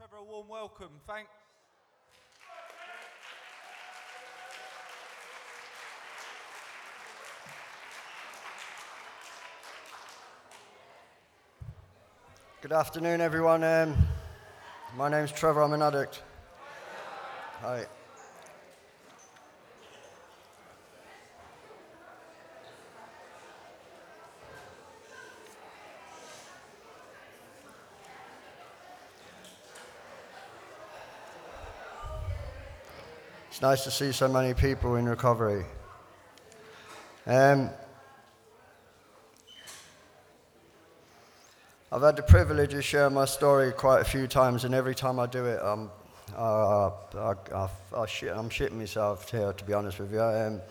Trevor a warm welcome. Good afternoon, everyone. My name's Trevor. I'm an addict. Hi. It's nice to see so many people in recovery. I've had the privilege of sharing my story quite a few times, and every time I do it, I'm shitting myself here, to be honest with you.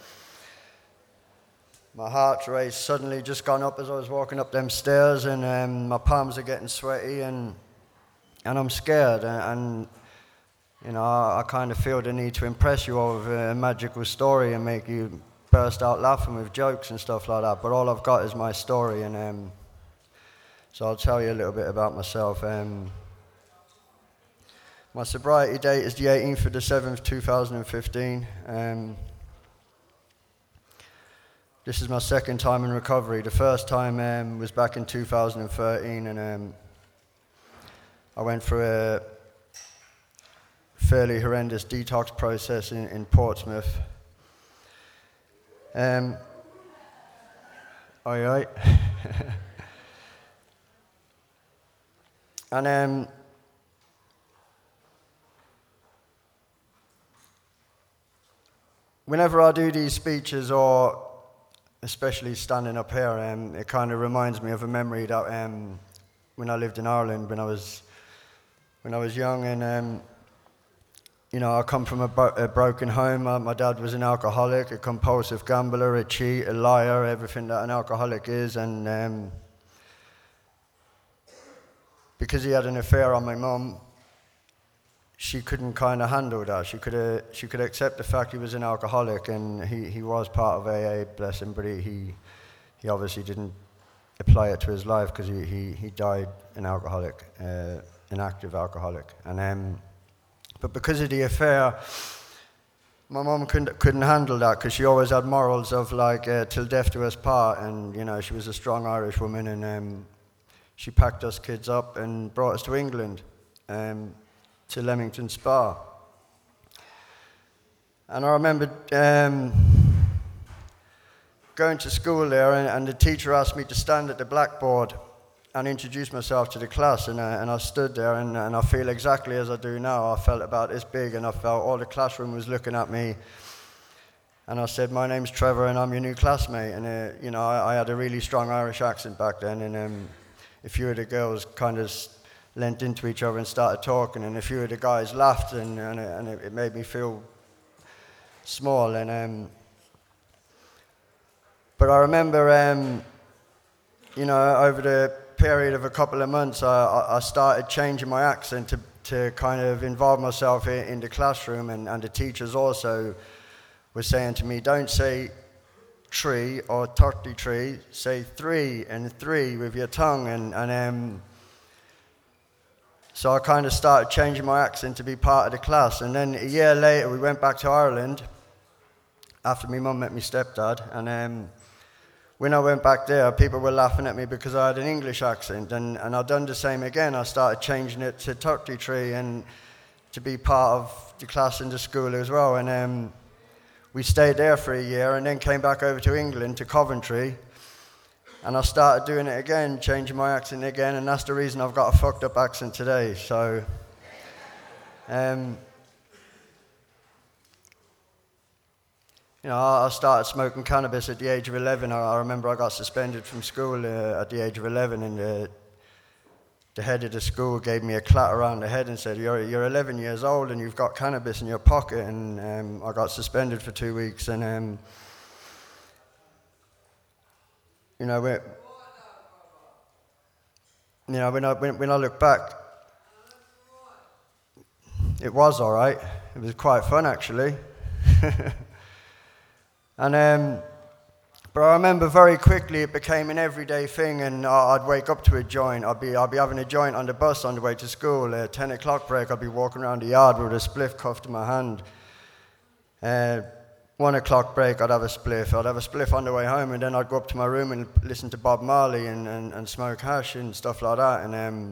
My heart rate's suddenly just gone up as I was walking up them stairs, and my palms are getting sweaty, and I'm scared, and you know, I kind of feel the need to impress you all with a magical story and make you burst out laughing with jokes and stuff like that. But all I've got is my story, and so I'll tell you a little bit about myself. My sobriety date is the 18th of the 7th, 2015. This is my second time in recovery. The first time was back in 2013, and I went through a fairly horrendous detox process in Portsmouth. And whenever I do these speeches, or especially standing up here, it kind of reminds me of a memory that when I lived in Ireland when I was young, and you know, I come from a broken home. My dad was an alcoholic, a compulsive gambler, a cheat, a liar, everything that an alcoholic is, and because he had an affair on my mum, she couldn't kind of handle that. She could accept the fact he was an alcoholic, and he was part of AA, bless him, but he obviously didn't apply it to his life because he died an alcoholic, an active alcoholic, and but because of the affair, my mum couldn't handle that, because she always had morals of like till death do us part, and you know, she was a strong Irish woman, and she packed us kids up and brought us to England, to Leamington Spa. And I remember going to school there, and the teacher asked me to stand at the blackboard and introduce myself to the class, and I stood there, and I feel exactly as I do now. I felt about this big, and I felt all the classroom was looking at me, and I said, "My name's Trevor, and I'm your new classmate." And you know, I had a really strong Irish accent back then, and a few of the girls kind of leant into each other and started talking, and a few of the guys laughed, and it made me feel small, and but I remember, you know, over the period of a couple of months, I started changing my accent to kind of involve myself in the classroom, and the teachers also were saying to me, "Don't say tree or 33, say 3 and 3 with your tongue," and so I kind of started changing my accent to be part of the class. And then a year later, we went back to Ireland after my mum met my stepdad, and when I went back there, people were laughing at me because I had an English accent, and I done the same again. I started changing it to 33 and to be part of the class in the school as well, and we stayed there for a year, and then came back over to England, to Coventry, and I started doing it again, changing my accent again, and that's the reason I've got a fucked up accent today. So, you know, I started smoking cannabis at the age of 11. I remember I got suspended from school at the age of 11, and the head of the school gave me a clat around the head and said, "You're 11 years old and you've got cannabis in your pocket," and I got suspended for 2 weeks, and you know, when I look back, it was all right. It was quite fun, actually. And But I remember very quickly it became an everyday thing, and I'd wake up to a joint. I'd be having a joint on the bus on the way to school. At 10 o'clock break, I'd be walking around the yard with a spliff cuffed to my hand. 1 o'clock break, I'd have a spliff. I'd have a spliff on the way home, and then I'd go up to my room and listen to Bob Marley and smoke hash and stuff like that. And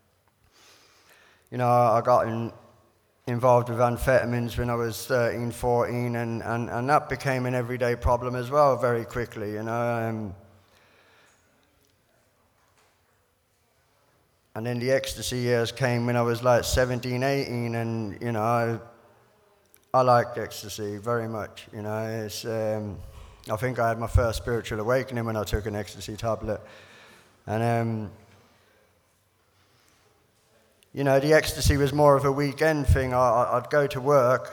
I got involved with amphetamines when I was 13, 14, and that became an everyday problem as well very quickly, And then the ecstasy years came when I was like 17, 18, and, I liked ecstasy very much, It's, I think I had my first spiritual awakening when I took an ecstasy tablet. And, the ecstasy was more of a weekend thing. I'd go to work,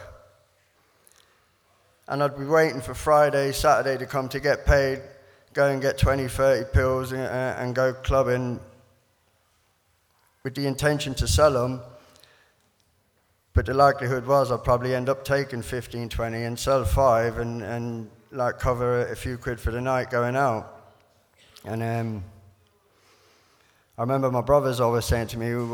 and I'd be waiting for Friday, Saturday to come to get paid, go and get 20, 30 pills and go clubbing with the intention to sell them. But the likelihood was I'd probably end up taking 15, 20 and sell 5 and like cover a few quid for the night going out. And I remember my brothers always saying to me,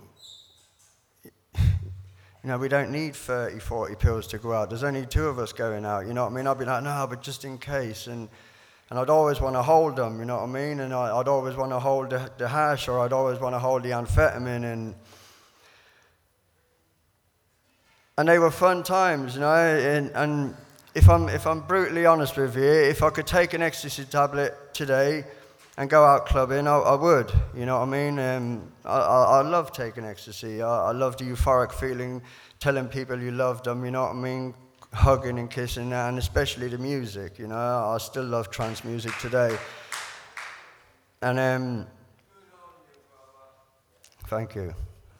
we don't need 30, 40 pills to go out. There's only 2 of us going out, you know what I mean? I'd be like, no, but just in case. And I'd always want to hold them, you know what I mean? And I'd always want to hold the hash, or I'd always want to hold the amphetamine. And they were fun times, And if I'm brutally honest with you, if I could take an ecstasy tablet today and go out clubbing, I would, you know what I mean? I love taking ecstasy. I love the euphoric feeling, telling people you love them, you know what I mean? Hugging and kissing, and especially the music, I still love trance music today. And thank you.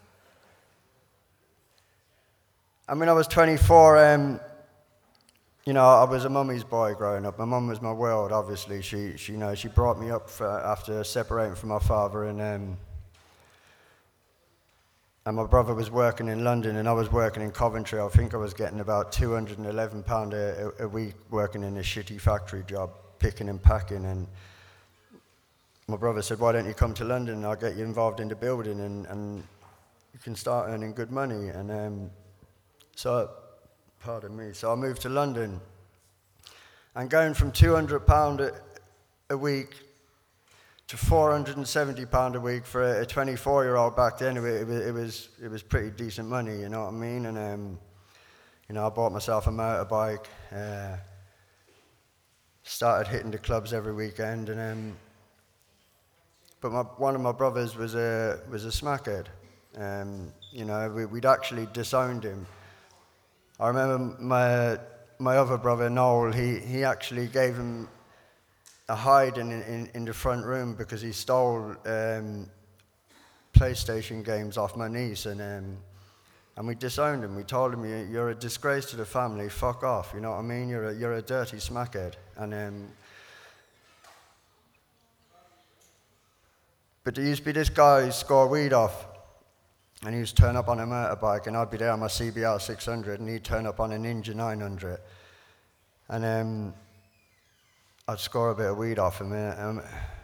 I mean, I was 24, I was a mummy's boy growing up. My mum was my world, obviously. She brought me up after separating from my father, and my brother was working in London, and I was working in Coventry. I think I was getting about £211 a week working in a shitty factory job, picking and packing. And my brother said, why don't you come to London and I'll get you involved in the building and you can start earning good money. And so I moved to London, and going from £200 a week to £470 a week for a 24-year-old back then, it was pretty decent money, you know what I mean? And I bought myself a motorbike, started hitting the clubs every weekend, but one of my brothers was a smackhead. We'd actually disowned him. I remember my other brother, Noel, he actually gave him a hide in the front room because he stole PlayStation games off my niece, and we disowned him. We told him, you're a disgrace to the family, fuck off, you know what I mean? You're a dirty smackhead. But there used to be this guy who scored weed off, and he used to turn up on a motorbike, and I'd be there on my CBR 600, and he'd turn up on a Ninja 900. And I'd score a bit of weed off him.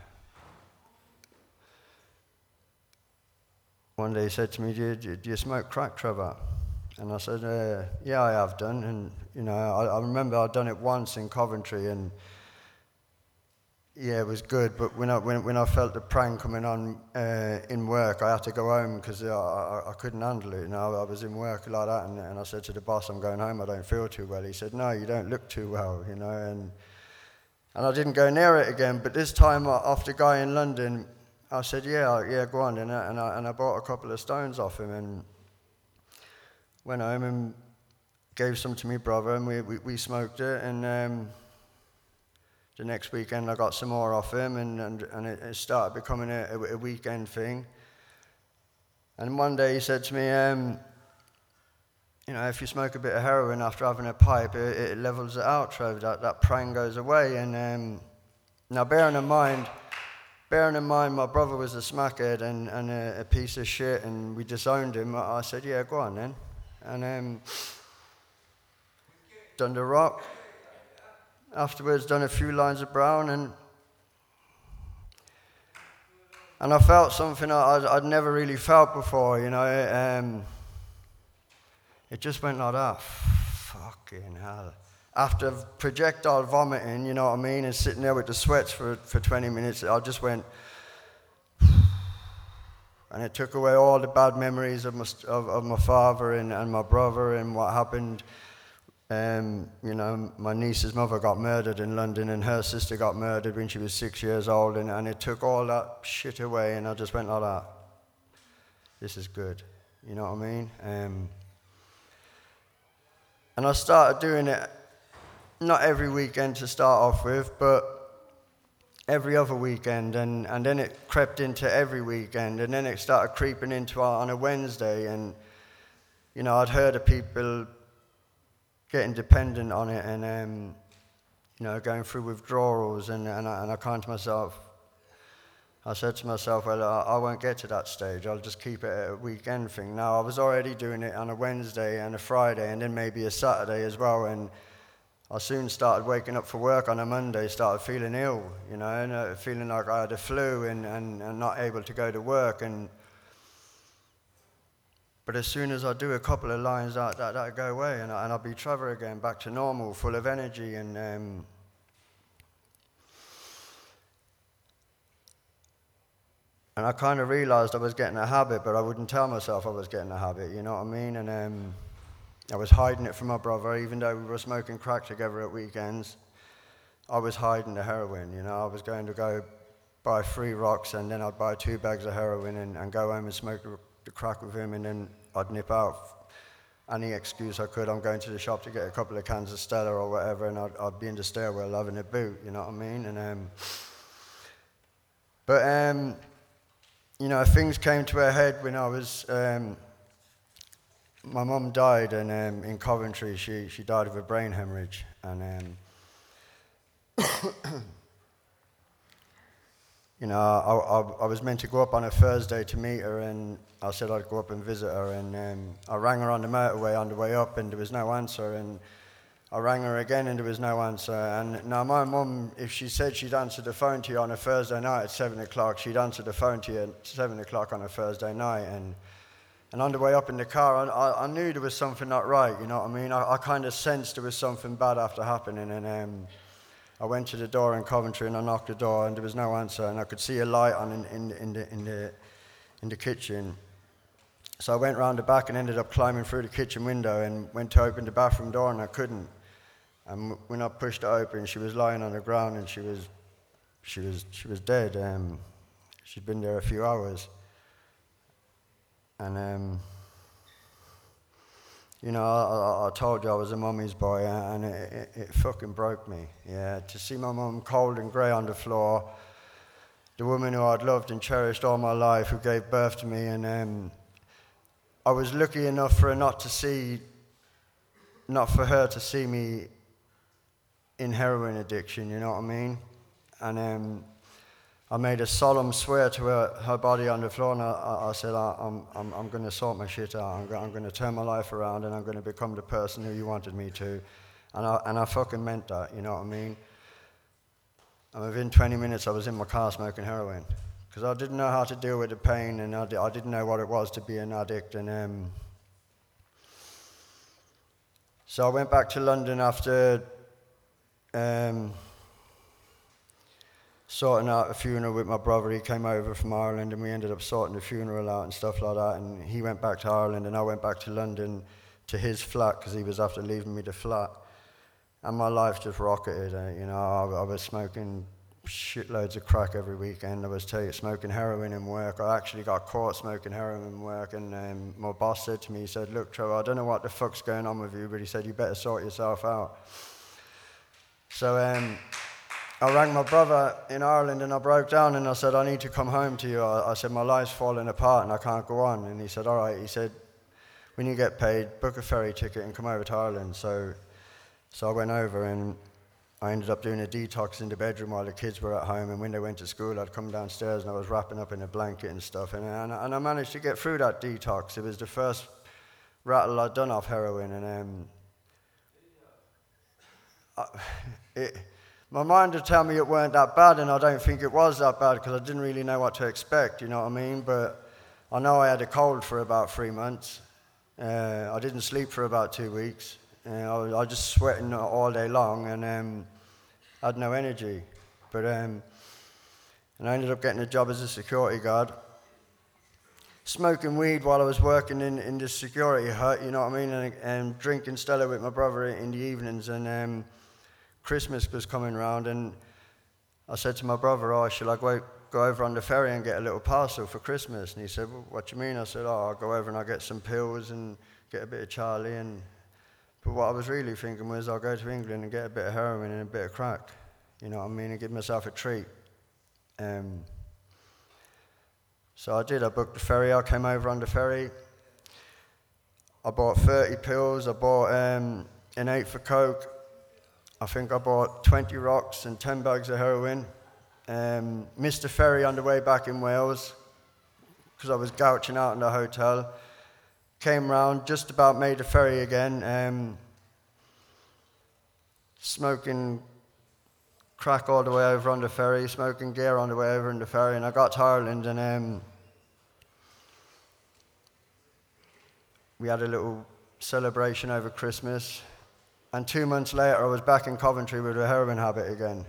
One day he said to me, do you smoke crack, Trevor? And I said, yeah, I have done. And, I remember I'd done it once in Coventry, and yeah, it was good, but when I felt the prang coming on in work, I had to go home because I couldn't handle it. I was in work like that, and I said to the boss, I'm going home, I don't feel too well. He said, no, you don't look too well, and I didn't go near it again. But this time, off the guy in London, I said, yeah, go on, and I bought a couple of stones off him, and went home and gave some to my brother, and we smoked it, and the next weekend I got some more off him, and it started becoming a weekend thing. And one day he said to me, if you smoke a bit of heroin after having a pipe, it levels it out, Trev, that prang goes away. And now bearing in mind, my brother was a smackhead and a piece of shit, and we disowned him. I said, yeah, go on then. And done the rock. afterwards, done a few lines of brown, and I felt something I'd never really felt before, you know. It just went like that. Fucking hell. After projectile vomiting, you know what I mean, and sitting there with the sweats for 20 minutes, I just went, and it took away all the bad memories of my father and my brother and what happened. You know, my niece's mother got murdered in London, and her sister got murdered when she was 6 years old, and it took all that shit away, and I just went like that. This is good, you know what I mean? And I started doing it, not every weekend to start off with, but every other weekend, and then it crept into every weekend, and then it started creeping into on a Wednesday, and, you know, I'd heard of people getting dependent on it, and you know, going through withdrawals, and I kind to myself, I said to myself, well, I won't get to that stage, I'll just keep it a weekend thing. Now, I was already doing it on a Wednesday and a Friday, and then maybe a Saturday as well, and I soon started waking up for work on a Monday, started feeling ill, you know, and feeling like I had a flu and not able to go to work, but as soon as I do a couple of lines, that'll go away, and I'll be Trevor again, back to normal, full of energy, and I kind of realised I was getting a habit, but I wouldn't tell myself I was getting a habit, you know what I mean? And I was hiding it from my brother, even though we were smoking crack together at weekends. I was hiding the heroin, you know. I was going to go buy 3 rocks, and then I'd buy 2 bags of heroin and go home and smoke the crack with him, and then I'd nip out any excuse I could. I'm going to the shop to get a couple of cans of Stella or whatever, and I'd be in the stairwell having a boot, you know what I mean? And you know, things came to a head when I was, my mum died, and in Coventry, she died of a brain hemorrhage, and you know, I was meant to go up on a Thursday to meet her, and I said I'd go up and visit her, and I rang her on the motorway on the way up, and there was no answer, and I rang her again, and there was no answer. And now my mum, if she said she'd answer the phone to you on a Thursday night at 7 o'clock, she'd answer the phone to you at 7 o'clock on a Thursday night. And on the way up in the car, I knew there was something not right, you know what I mean? I kind of sensed there was something bad after happening, and I went to the door in Coventry, and I knocked the door, and there was no answer, and I could see a light on in the kitchen. So I went round the back and ended up climbing through the kitchen window and went to open the bathroom door, and I couldn't. And when I pushed it open, she was lying on the ground, and she was dead. She'd been there a few hours, and you know, I told you I was a mummy's boy, and it fucking broke me. Yeah, to see my mum cold and grey on the floor, the woman who I'd loved and cherished all my life, who gave birth to me, and I was lucky enough for her not for her to see me in heroin addiction, you know what I mean? And I made a solemn swear to her body on the floor, and I said, I'm going to sort my shit out. I'm going to turn my life around, and I'm going to become the person who you wanted me to. And I fucking meant that, you know what I mean? And within 20 minutes, I was in my car smoking heroin, because I didn't know how to deal with the pain, and I didn't know what it was to be an addict. And so I went back to London after sorting out a funeral with my brother. He came over from Ireland, and we ended up sorting the funeral out and stuff like that, and he went back to Ireland, and I went back to London to his flat, because he was after leaving me the flat, and my life just rocketed. You know, I was smoking shitloads of crack every weekend. I was smoking heroin in work. I actually got caught smoking heroin in work, and my boss said to me, he said, look, Trevor, I don't know what the fuck's going on with you, but he said, you better sort yourself out. So I rang my brother in Ireland, and I broke down, and I said, I need to come home to you. I said, my life's falling apart and I can't go on. And he said, all right. He said, when you get paid, book a ferry ticket and come over to Ireland. So I went over, and I ended up doing a detox in the bedroom while the kids were at home, and when they went to school, I'd come downstairs and I was wrapping up in a blanket and stuff, and I managed to get through that detox. It was the first rattle I'd done off heroin, and my mind would tell me it weren't that bad, and I don't think it was that bad because I didn't really know what to expect, you know what I mean? But I know I had a cold for about 3 months. I didn't sleep for about 2 weeks. I was just sweating all day long and had no energy. But and I ended up getting a job as a security guard, smoking weed while I was working in the security hut, you know what I mean, and drinking Stella with my brother in the evenings. And Christmas was coming round, and I said to my brother, "Oh, shall I go over on the ferry and get a little parcel for Christmas?" And he said, "Well, what do you mean?" I said, "Oh, I'll go over and I'll get some pills and get a bit of Charlie." But what I was really thinking was, I'll go to England and get a bit of heroin and a bit of crack, you know what I mean, and give myself a treat. So I did. I booked the ferry. I came over on the ferry. I bought 30 pills. I bought an 8 for coke. I think I bought 20 rocks and 10 bags of heroin. Missed the ferry on the way back in Wales because I was gouching out in the hotel. Came round, just about made the ferry again. Smoking crack all the way over on the ferry, smoking gear on the way over on the ferry, and I got to Ireland, and we had a little celebration over Christmas. And 2 months later, I was back in Coventry with a heroin habit again.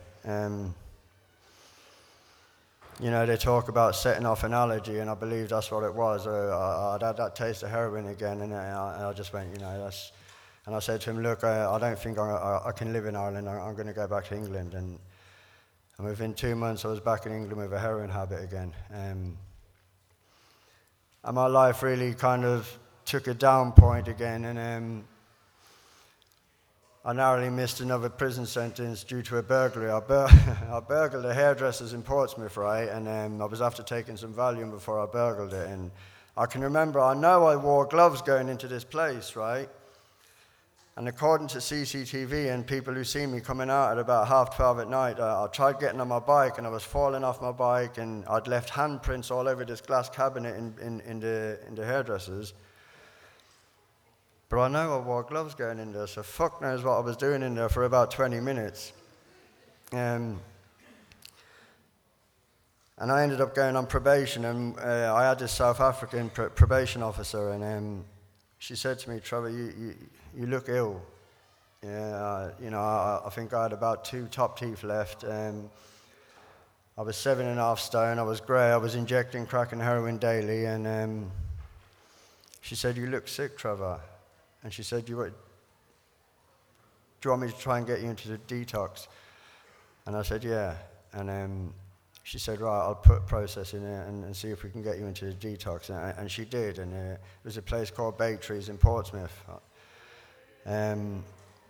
You know, they talk about setting off an allergy, and I believe that's what it was. I'd had that taste of heroin again, and I just went, you know, that's... And I said to him, "Look, I don't think I can live in Ireland. I'm going to go back to England." And within 2 months, I was back in England with a heroin habit again. And my life really kind of took a down point again, and I narrowly missed another prison sentence due to a burglary. I burgled a hairdresser's in Portsmouth, right? And I was after taking some Valium before I burgled it. And I can remember, I know I wore gloves going into this place, right? And according to CCTV and people who see me coming out at about 12:30 at night, I tried getting on my bike and I was falling off my bike, and I'd left handprints all over this glass cabinet in the hairdressers. But I know I wore gloves going in there, so fuck knows what I was doing in there for about 20 minutes. And I ended up going on probation, and I had this South African probation officer, and she said to me, "Trevor, you look ill." Yeah, you know, I think I had about 2 top teeth left. I was 7.5 stone, I was grey, I was injecting crack and heroin daily, and she said, "You look sick, Trevor." And she said, do you want me to try and get you into the detox? And I said, yeah. And she said, right, I'll put a process in it and see if we can get you into the detox. And she did, and it was a place called Bay Trees in Portsmouth. And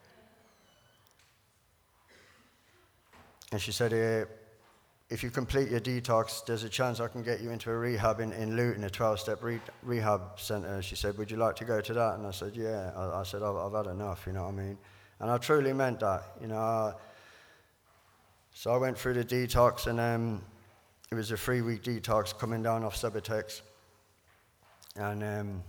she said, if you complete your detox, there's a chance I can get you into a rehab in Luton, a 12-step rehab centre. She said, would you like to go to that? And I said, yeah. I said, I've had enough, you know what I mean? And I truly meant that, you know. So I went through the detox, and it was a 3-week detox coming down off Subutex. And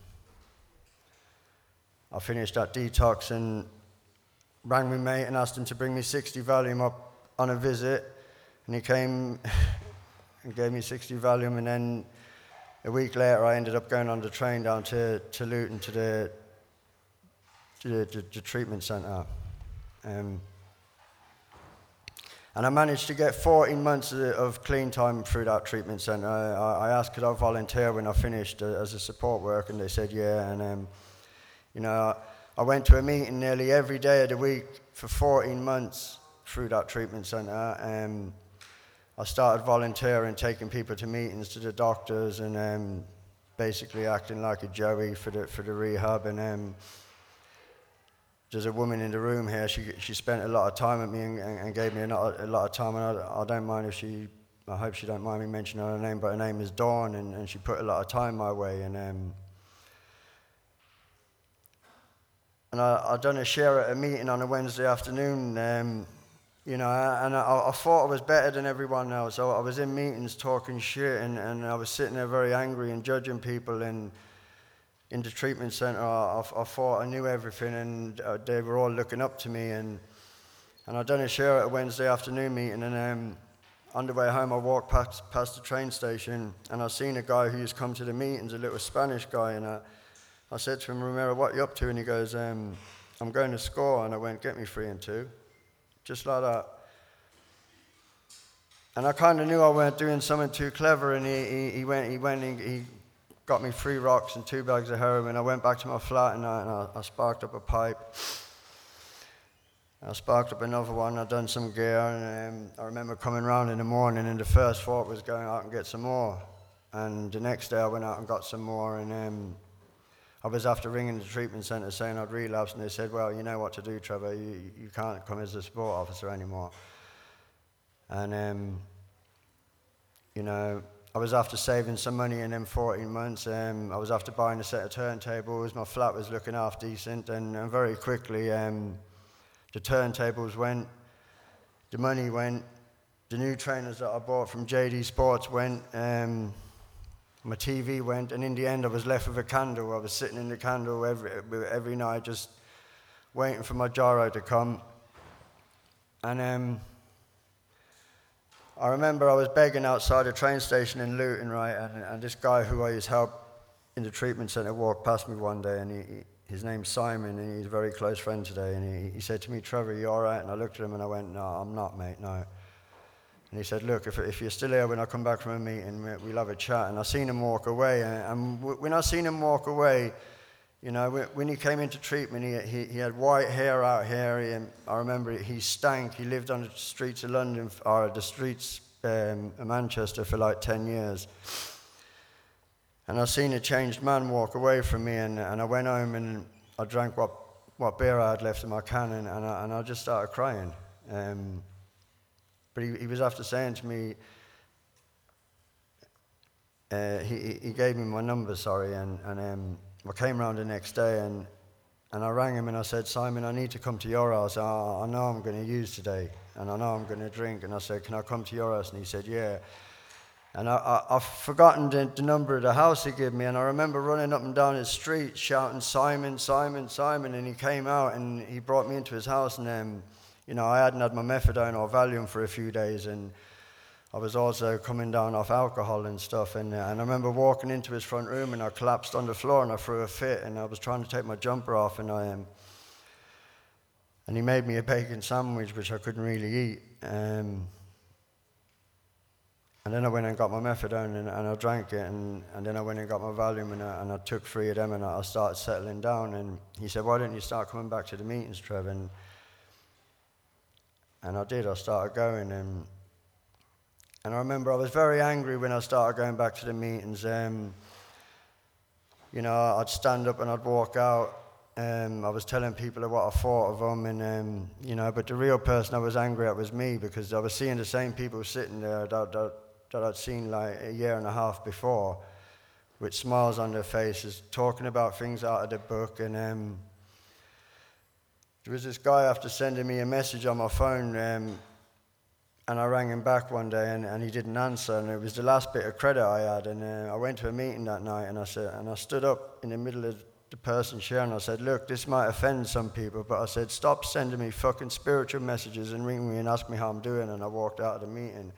I finished that detox and rang my mate and asked him to bring me 60 Valium up on a visit. And he came and gave me 60 Valium, and then a week later I ended up going on the train down to Luton to the treatment centre. And I managed to get 14 months of clean time through that treatment centre. I asked could I volunteer when I finished as a support worker, and they said yeah. And you know, I went to a meeting nearly every day of the week for 14 months through that treatment centre. I started volunteering, taking people to meetings, to the doctors, and basically acting like a Joey for the rehab. And there's a woman in the room here. She spent a lot of time with me and gave me a lot of time. And I don't mind if I hope she don't mind me mentioning her name, but her name is Dawn, and she put a lot of time my way. And I done a share at a meeting on a Wednesday afternoon. You know, and I thought I was better than everyone else. So I was in meetings talking shit, and I was sitting there very angry and judging people. And in the treatment centre, I thought I knew everything, and they were all looking up to me. And And I'd done a share at a Wednesday afternoon meeting, and on the way home I walked past the train station, and I seen a guy who's come to the meetings, a little Spanish guy, and I said to him, Romero, what are you up to? And he goes, I'm going to score. And I went, get me 3 and 2. Just like that. And I kind of knew I weren't doing something too clever, and he got me 3 rocks and 2 bags of heroin. I went back to my flat, and I sparked up a pipe. I sparked up another one. I'd done some gear, and I remember coming round in the morning, and the first thought was going out and get some more. And the next day I went out and got some more, and I was after ringing the treatment centre saying I'd relapsed, and they said, well, you know what to do, Trevor. You can't come as a support officer anymore. And, you know, I was after saving some money in them 14 months. I was after buying a set of turntables. My flat was looking half decent, and very quickly the turntables went, the money went, the new trainers that I bought from JD Sports went, my TV went, and in the end I was left with a candle. I was sitting in the candle every night just waiting for my gyro to come. And I remember I was begging outside a train station in Luton, right, and this guy who I used to help in the treatment centre walked past me one day, and his name's Simon, and he's a very close friend today, and he said to me, Trevor, you all right? And I looked at him and I went, no, I'm not, mate, no. And he said, look, if you're still here when I come back from a meeting, we'll have a chat. And I seen him walk away, and when I seen him walk away, you know, when he came into treatment, he had white hair out here. I remember he stank. He lived on the streets of London, or the streets of Manchester for like 10 years. And I seen a changed man walk away from me, and I went home and I drank what beer I had left in my can, and I just started crying. But he was after saying to me, he gave me my number, and I came round the next day, and I rang him and I said, Simon, I need to come to your house. I know I'm going to use today, and I know I'm going to drink. And I said, can I come to your house? And he said, yeah. And I've forgotten the number of the house he gave me, and I remember running up and down his street shouting, Simon, Simon, Simon, and he came out and he brought me into his house, and you know, I hadn't had my methadone or Valium for a few days, and I was also coming down off alcohol and stuff, and I remember walking into his front room, and I collapsed on the floor and I threw a fit, and I was trying to take my jumper off, and he made me a bacon sandwich, which I couldn't really eat. And then I went and got my methadone, and I drank it, and then I went and got my Valium, and I took 3 of them, and I started settling down. And he said, why don't you start coming back to the meetings, Trev? And I did. I started going, and I remember I was very angry when I started going back to the meetings. You know, I'd stand up and I'd walk out. I was telling people what I thought of them, and you know, but the real person I was angry at was me, because I was seeing the same people sitting there that I'd seen like a year and a half before, with smiles on their faces, talking about things out of the book. And there was this guy after sending me a message on my phone, and I rang him back one day, and he didn't answer, and it was the last bit of credit I had. And I went to a meeting that night, and I stood up in the middle of the person's chair, and I said, look, this might offend some people, but I said, stop sending me fucking spiritual messages and ring me and ask me how I'm doing. And I walked out of the meeting.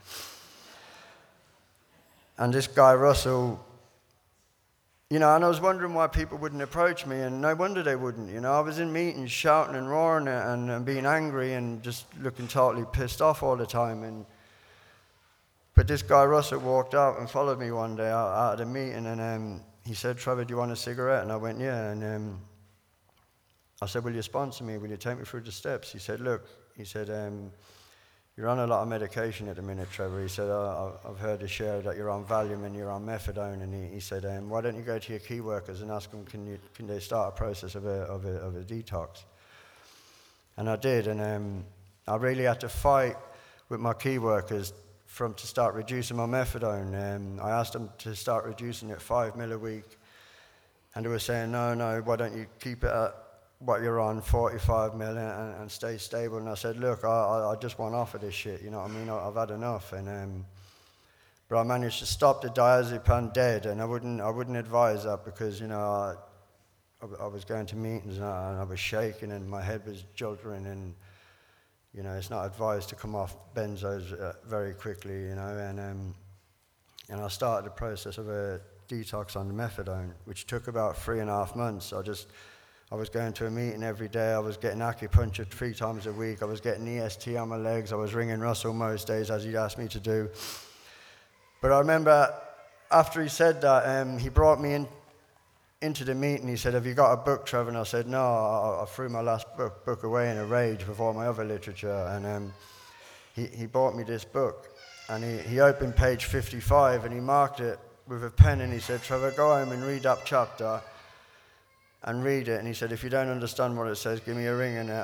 And this guy, Russell, you know, and I was wondering why people wouldn't approach me, and no wonder they wouldn't. You know, I was in meetings shouting and roaring and being angry and just looking totally pissed off all the time. But this guy, Russell, walked out and followed me one day out of the meeting, and he said, Trevor, do you want a cigarette? And I went, yeah. And I said, will you sponsor me? Will you take me through the steps? He said, look, you're on a lot of medication at the minute, Trevor. He said, I've heard a share that you're on Valium and you're on methadone. And he said, why don't you go to your key workers and ask them, can they start a process of a detox? And I did, and I really had to fight with my key workers to start reducing my methadone. I asked them to start reducing it 5 mil a week, and they were saying, no, why don't you keep it at what you're on, 45 mil, and stay stable. And I said, look, I just want off of this shit, you know what I mean? I've had enough. But I managed to stop the diazepam dead, and I wouldn't advise that, because, you know, I was going to meetings and I was shaking and my head was juddering, and You know, it's not advised to come off benzos very quickly, you know, and I started the process of a detox on the methadone, which took about 3.5 months. I was going to a meeting every day, I was getting acupuncture 3 times a week, I was getting EST on my legs, I was ringing Russell most days as he'd asked me to do. But I remember after he said that, he brought me into the meeting. He said, "Have you got a book, Trevor?" And I said, "No, I threw my last book away in a rage with all my other literature." And he bought me this book, and he opened page 55 and he marked it with a pen, and he said, "Trevor, go home and read that chapter and read it." And he said, "If you don't understand what it says, give me a ring and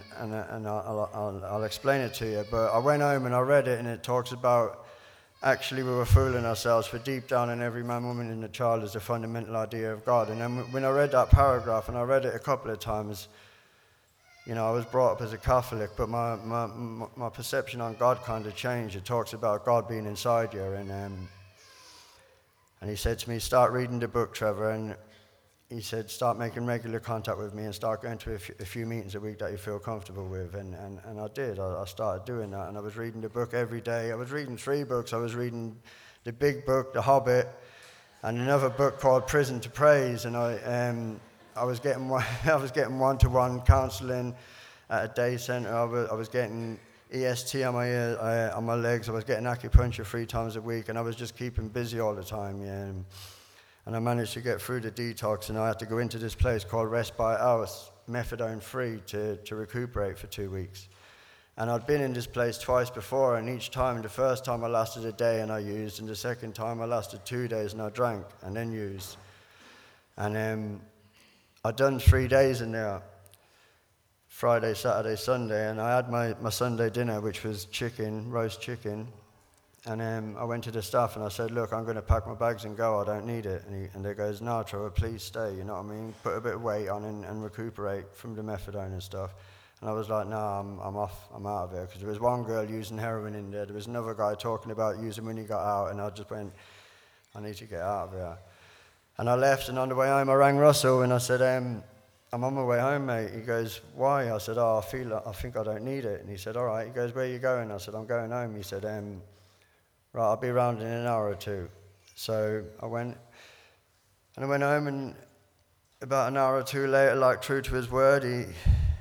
I'll explain it to you." But I went home and I read it, and it talks about actually we were fooling ourselves, for deep down in every man, woman, and a child is the fundamental idea of God. And then when I read that paragraph, and I read it a couple of times, you know, I was brought up as a Catholic, but my perception on God kind of changed. It talks about God being inside you, and he said to me, "Start reading the book, Trevor," and he said, "Start making regular contact with me and start going to a few meetings a week that you feel comfortable with." And I did. I started doing that, and I was reading the book every day. I was reading 3 books. I was reading the big book, The Hobbit, and another book called Prison to Praise. And I was getting one-to-one counselling at a day centre. I was getting EST on my legs. I was getting acupuncture 3 times a week, and I was just keeping busy all the time. Yeah. And I managed to get through the detox, and I had to go into this place called Respite House, methadone free, to recuperate for 2 weeks. And I'd been in this place twice before, and each time, the first time I lasted a day and I used, and the second time I lasted 2 days and I drank and then used. And I'd done 3 days in there, Friday, Saturday, Sunday, and I had my Sunday dinner, which was roast chicken. And I went to the staff and I said, "Look, I'm going to pack my bags and go, I don't need it." And they goes, "No, Trevor, please stay, you know what I mean? Put a bit of weight on and recuperate from the methadone and stuff." And I was like, "No, I'm off, I'm out of here." Because there was one girl using heroin in there, there was another guy talking about using when he got out, and I just went, "I need to get out of here." And I left, and on the way home I rang Russell and I said, "I'm on my way home, mate." He goes, "Why?" I said, "Oh, I think I don't need it." And he said, "All right." He goes, "Where are you going?" I said, "I'm going home." He said, "Right, I'll be around in an hour or 2. So I went home, and about an hour or 2 later, like true to his word, and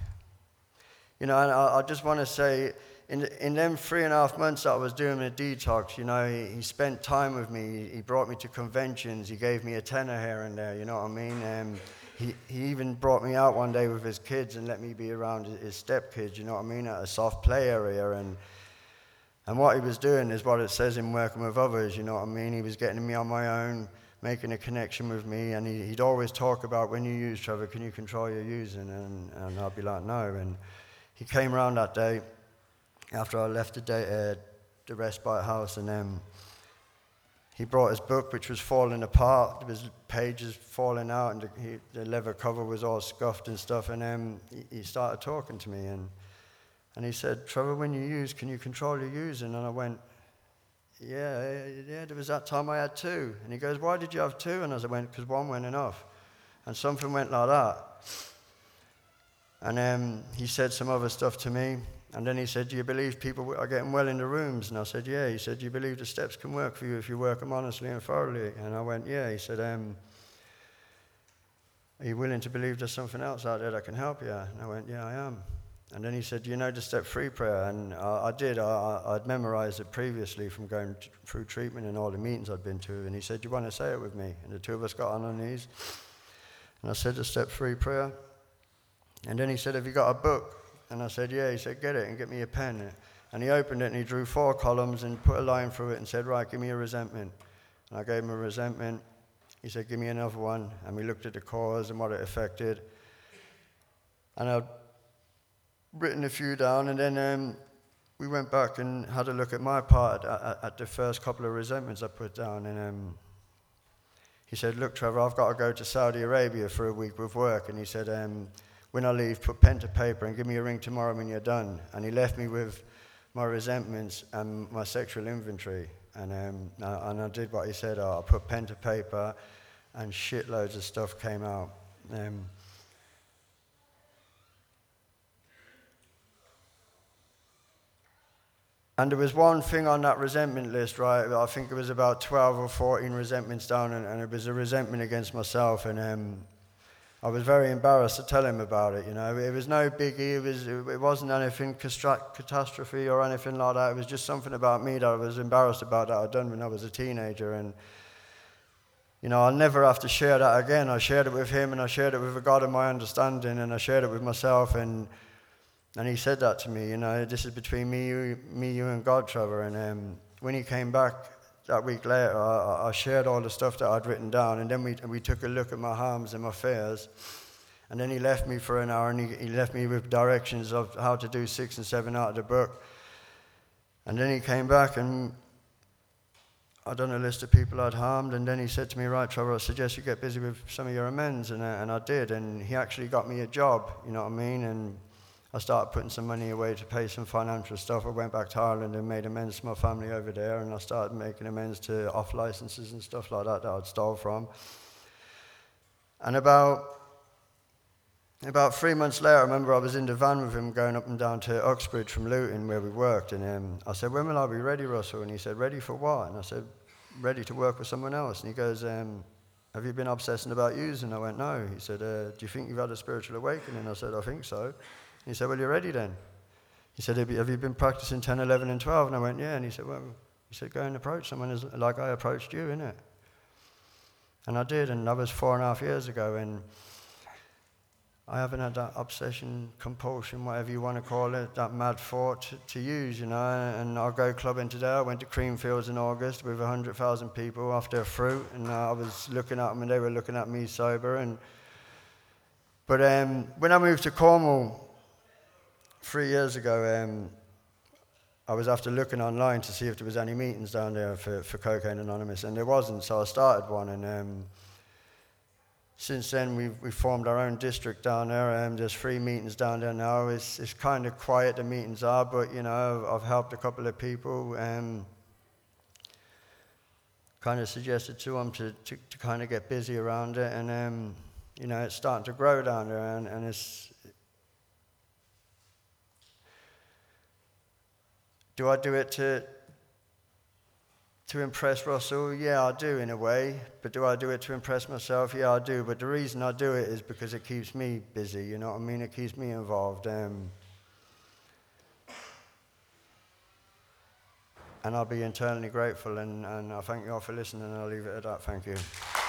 I just want to say, in them 3.5 months that I was doing the detox, you know, he spent time with me. He brought me to conventions. He gave me a tenner here and there, you know what I mean? He even brought me out one day with his kids and let me be around his stepkids, you know what I mean, at a soft play area. And what he was doing is what it says in working with others, you know what I mean? He was getting me on my own, making a connection with me, and he'd always talk about, "When you use, Trevor, can you control your using?" And I'd be like, "No." And he came around that day after I left the respite house, and he brought his book, which was falling apart. There was pages falling out, and the leather cover was all scuffed and stuff, and he started talking to me, and he said, "Trevor, when you use, can you control your using?" And I went, yeah, there was that time I had 2. And he goes, "Why did you have 2? And I went, "Because 1 went enough." And something went like that. And he said some other stuff to me. And then he said, "Do you believe people are getting well in the rooms?" And I said, "Yeah." He said, "Do you believe the steps can work for you if you work them honestly and thoroughly?" And I went, "Yeah." He said, "Are you willing to believe there's something else out there that can help you?" And I went, "Yeah, I am." And then he said, "Do you know the step 3 prayer?" And I did. I'd memorized it previously from going through treatment and all the meetings I'd been to. And he said, "Do you want to say it with me?" And the 2 of us got on our knees. And I said the step 3 prayer. And then he said, "Have you got a book?" And I said, "Yeah." He said, "Get it and get me a pen." And he opened it and he drew 4 columns and put a line through it and said, "Right, give me a resentment." And I gave him a resentment. He said, "Give me another one." And we looked at the cause and what it affected. And I'd written a few down, and then we went back and had a look at my part at the first couple of resentments I put down. And he said, "Look, Trevor, I've got to go to Saudi Arabia for a week with work." And he said, "When I leave, put pen to paper and give me a ring tomorrow when you're done." And he left me with my resentments and my sexual inventory. And I did what he said. I put pen to paper, and shitloads of stuff came out. And there was one thing on that resentment list, right? I think it was about 12 or 14 resentments down, and it was a resentment against myself. And I was very embarrassed to tell him about it. You know, it was no biggie. It wasn't anything catastrophe or anything like that. It was just something about me that I was embarrassed about that I'd done when I was a teenager. And you know, I'll never have to share that again. I shared it with him, and I shared it with a God of my understanding, and I shared it with myself. And he said that to me, you know, this is between me, you and God, Trevor. And when he came back that week later, I shared all the stuff that I'd written down, and then we took a look at my harms and my fears. And then he left me for an hour, and he left me with directions of how to do 6 and 7 out of the book. And then he came back, and I'd done a list of people I'd harmed, and then he said to me, right, Trevor, I suggest you get busy with some of your amends. And I did, and he actually got me a job, you know what I mean? And I started putting some money away to pay some financial stuff. I went back to Ireland and made amends to my family over there, and I started making amends to off licenses and stuff like that I'd stole from. And about 3 months later, I remember I was in the van with him going up and down to Uxbridge from Luton, where we worked, and I said, when will I be ready, Russell? And he said, ready for what? And I said, ready to work with someone else. And he goes, have you been obsessing about using? I went, no. He said, do you think you've had a spiritual awakening? I said, I think so. He said, well, you're ready then. He said, have you been practicing 10, 11, and 12? And I went, yeah. And he said, go and approach someone like I approached you, innit? And I did, and that was 4.5 years ago, and I haven't had that obsession, compulsion, whatever you want to call it, that mad thought to use, you know. And I'll go clubbing today. I went to Creamfields in August with 100,000 people after fruit, and I was looking at them, and they were looking at me sober. But when I moved to Cornwall 3 years ago, I was after looking online to see if there was any meetings down there for Cocaine Anonymous, and there wasn't, so I started one. And since then, we've formed our own district down there. There's 3 meetings down there now. It's kind of quiet, the meetings are, but you know, I've helped a couple of people. Kind of suggested to them to kind of get busy around it, and you know, it's starting to grow down there, and it's. Do I do it to impress Russell? Yeah, I do in a way. But do I do it to impress myself? Yeah, I do. But the reason I do it is because it keeps me busy, you know what I mean? It keeps me involved. And I'll be eternally grateful. And I thank you all for listening, and I'll leave it at that. Thank you.